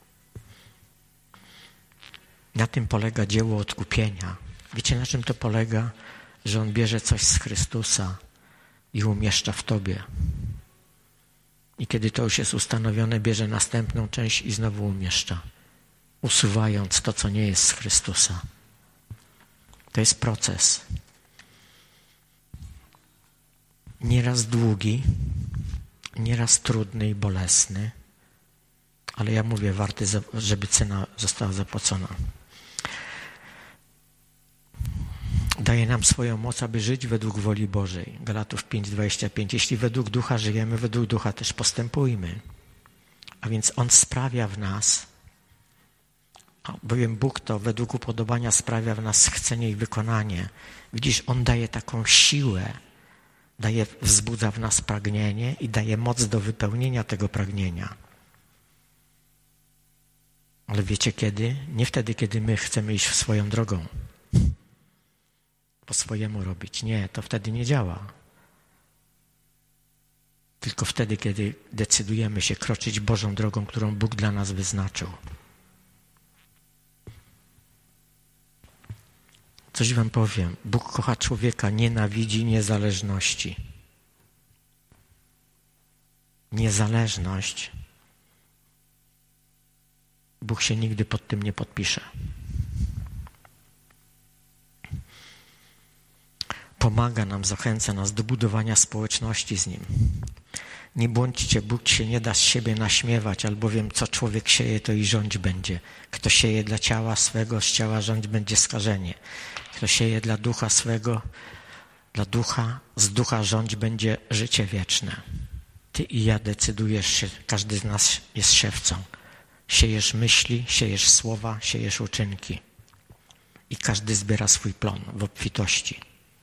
Na tym polega dzieło odkupienia. Wiecie, na czym to polega? Że On bierze coś z Chrystusa i umieszcza w tobie. I kiedy to już jest ustanowione, bierze następną część i znowu umieszcza, usuwając to, co nie jest z Chrystusa. To jest proces. Nieraz długi, nieraz trudny i bolesny, ale ja mówię, warty, żeby cena została zapłacona. Daje nam swoją moc, aby żyć według woli Bożej. Galatów pięć, dwadzieścia pięć. Jeśli według ducha żyjemy, według ducha też postępujmy. A więc On sprawia w nas, bowiem Bóg to według upodobania sprawia w nas chcenie i wykonanie. Widzisz, On daje taką siłę, daje, wzbudza w nas pragnienie i daje moc do wypełnienia tego pragnienia. Ale wiecie kiedy? Nie wtedy, kiedy my chcemy iść swoją drogą. Po swojemu robić. Nie, to wtedy nie działa. Tylko wtedy, kiedy decydujemy się kroczyć Bożą drogą, którą Bóg dla nas wyznaczył. Coś wam powiem. Bóg kocha człowieka, nienawidzi niezależności. Niezależność Bóg się nigdy pod tym nie podpisze. Pomaga nam, zachęca nas do budowania społeczności z Nim. Nie bądźcie, Bóg się nie da z siebie naśmiewać, albowiem co człowiek sieje, to i rządź będzie. Kto sieje dla ciała swego, z ciała rządź będzie skażenie. Kto sieje dla ducha swego, dla ducha, z ducha rządź będzie życie wieczne. Ty i ja decydujesz się, każdy z nas jest siewcą. Siejesz myśli, siejesz słowa, siejesz uczynki. I każdy zbiera swój plon w obfitości.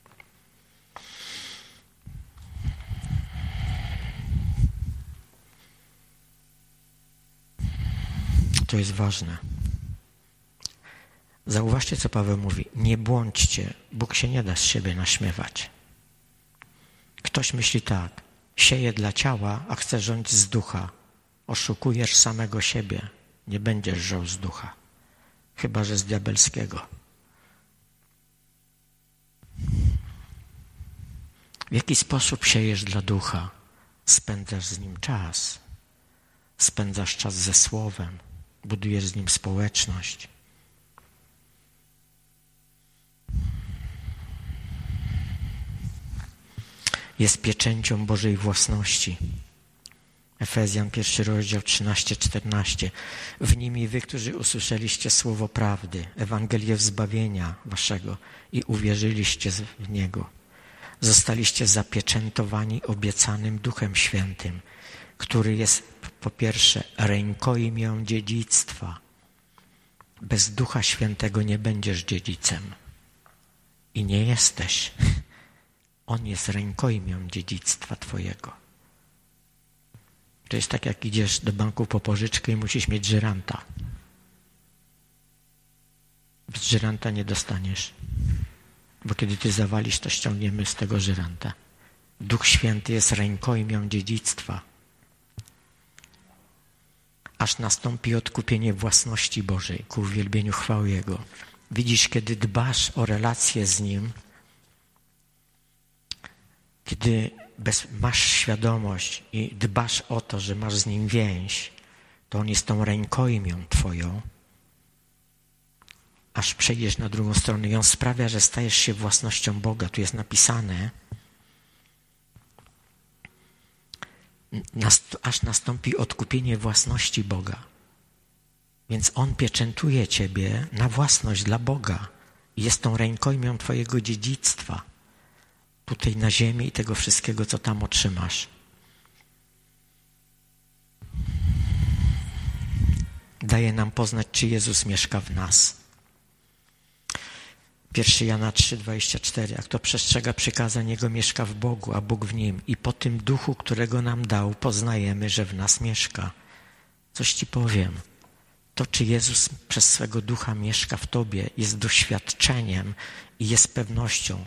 To jest ważne. Zauważcie, co Paweł mówi. Nie błądźcie. Bóg się nie da z siebie naśmiewać. Ktoś myśli tak. Sieje dla ciała, a chce rządzić z ducha. Oszukujesz samego siebie. Nie będziesz żął z ducha. Chyba że z diabelskiego. W jaki sposób siejesz dla ducha? Spędzasz z nim czas. Spędzasz czas ze słowem. Budujesz z nim społeczność. Jest pieczęcią Bożej własności. Efezjan, pierwszy rozdział, trzynaście czternaście. W nim i wy, którzy usłyszeliście słowo prawdy, Ewangelię zbawienia waszego i uwierzyliście w niego, zostaliście zapieczętowani obiecanym Duchem Świętym, który jest po pierwsze rękojmią dziedzictwa. Bez Ducha Świętego nie będziesz dziedzicem. I nie jesteś. On jest rękojmią dziedzictwa twojego. To jest tak, jak idziesz do banku po pożyczkę i musisz mieć żyranta. Bez żyranta nie dostaniesz. Bo kiedy ty zawalisz, to ściągniemy z tego żyranta. Duch Święty jest rękojmią dziedzictwa. Aż nastąpi odkupienie własności Bożej ku uwielbieniu chwały Jego. Widzisz, kiedy dbasz o relacje z Nim, kiedy bez, masz świadomość i dbasz o to, że masz z Nim więź, to On jest tą rękojmią twoją, aż przejdziesz na drugą stronę i On sprawia, że stajesz się własnością Boga. Tu jest napisane, aż nastąpi odkupienie własności Boga. Więc On pieczętuje ciebie na własność dla Boga. Jest tą rękojmią twojego dziedzictwa. Tutaj na ziemi i tego wszystkiego, co tam otrzymasz. Daje nam poznać, czy Jezus mieszka w nas. pierwszy Jana trzy, dwadzieścia cztery. A kto przestrzega przykazań Jego, mieszka w Bogu, a Bóg w nim. I po tym duchu, którego nam dał, poznajemy, że w nas mieszka. Coś ci powiem. To, czy Jezus przez swego ducha mieszka w tobie, jest doświadczeniem i jest pewnością.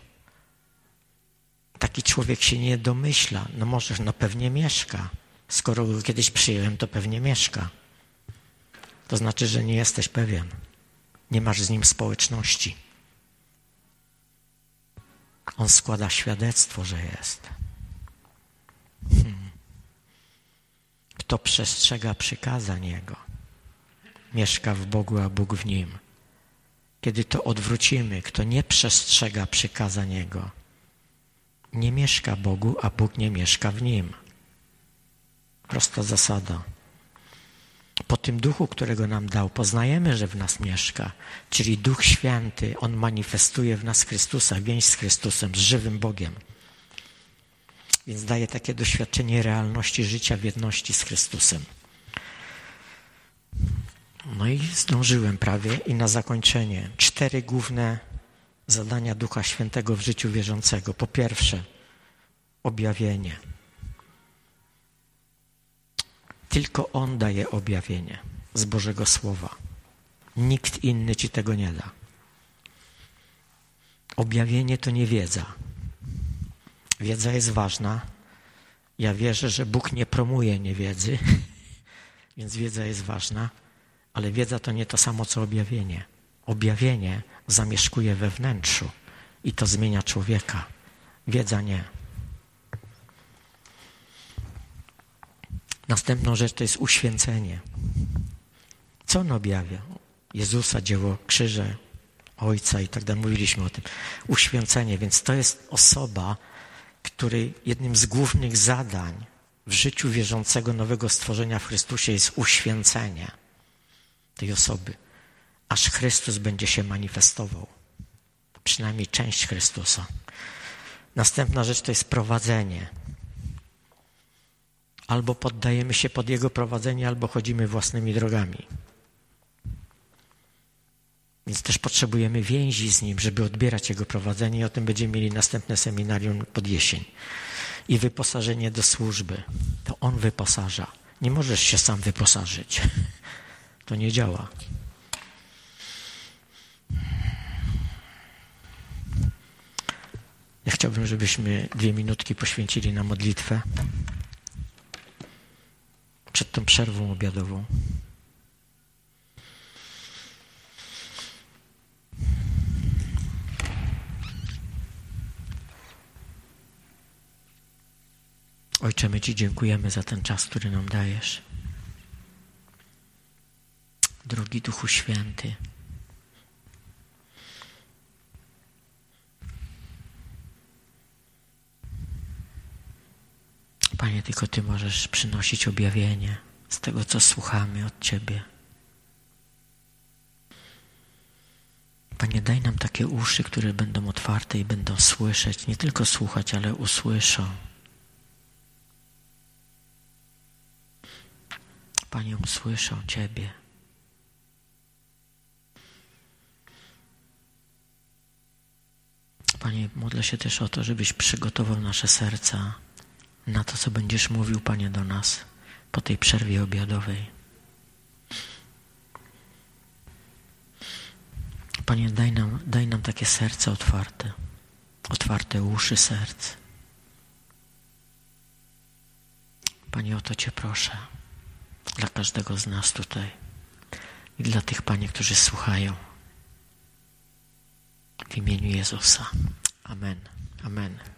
Taki człowiek się nie domyśla. No może, no pewnie mieszka. Skoro go kiedyś przyjąłem, to pewnie mieszka. To znaczy, że nie jesteś pewien. Nie masz z nim społeczności. On składa świadectwo, że jest. Hmm. Kto przestrzega przykazań Jego, mieszka w Bogu, a Bóg w nim. Kiedy to odwrócimy, kto nie przestrzega przykazań Jego, nie mieszka Bogu, a Bóg nie mieszka w nim. Prosta zasada. Po tym duchu, którego nam dał, poznajemy, że w nas mieszka. Czyli Duch Święty, On manifestuje w nas Chrystusa, więź z Chrystusem, z żywym Bogiem. Więc daje takie doświadczenie realności życia w jedności z Chrystusem. No i zdążyłem prawie. I na zakończenie cztery główne zadania Ducha Świętego w życiu wierzącego. Po pierwsze, objawienie. Tylko On daje objawienie z Bożego Słowa. Nikt inny ci tego nie da. Objawienie to nie wiedza. Wiedza jest ważna. Ja wierzę, że Bóg nie promuje niewiedzy, więc wiedza jest ważna, ale wiedza to nie to samo, co objawienie. Objawienie zamieszkuje we wnętrzu i to zmienia człowieka. Wiedza nie. Następną rzecz to jest uświęcenie. Co on objawia? Jezusa, dzieło krzyża, Ojca i tak dalej. Mówiliśmy o tym. Uświęcenie, więc to jest osoba, której jednym z głównych zadań w życiu wierzącego nowego stworzenia w Chrystusie jest uświęcenie tej osoby, aż Chrystus będzie się manifestował. Przynajmniej część Chrystusa. Następna rzecz to jest prowadzenie. Albo poddajemy się pod Jego prowadzenie, albo chodzimy własnymi drogami. Więc też potrzebujemy więzi z Nim, żeby odbierać Jego prowadzenie i o tym będziemy mieli następne seminarium pod jesień. I wyposażenie do służby. To On wyposaża. Nie możesz się sam wyposażyć. To nie działa. Ja chciałbym, żebyśmy dwie minutki poświęcili na modlitwę przed tą przerwą obiadową. Ojcze, my Ci dziękujemy za ten czas, który nam dajesz. Drogi Duchu Święty, Panie, tylko Ty możesz przynosić objawienie z tego, co słuchamy od Ciebie. Panie, daj nam takie uszy, które będą otwarte i będą słyszeć, nie tylko słuchać, ale usłyszą. Panie, usłyszą Ciebie. Panie, modlę się też o to, żebyś przygotował nasze serca na to, co będziesz mówił, Panie, do nas po tej przerwie obiadowej. Panie, daj nam, daj nam takie serce otwarte, otwarte uszy serc. Panie, o to Cię proszę, dla każdego z nas tutaj i dla tych, Panie, którzy słuchają. W imieniu Jezusa. Amen. Amen.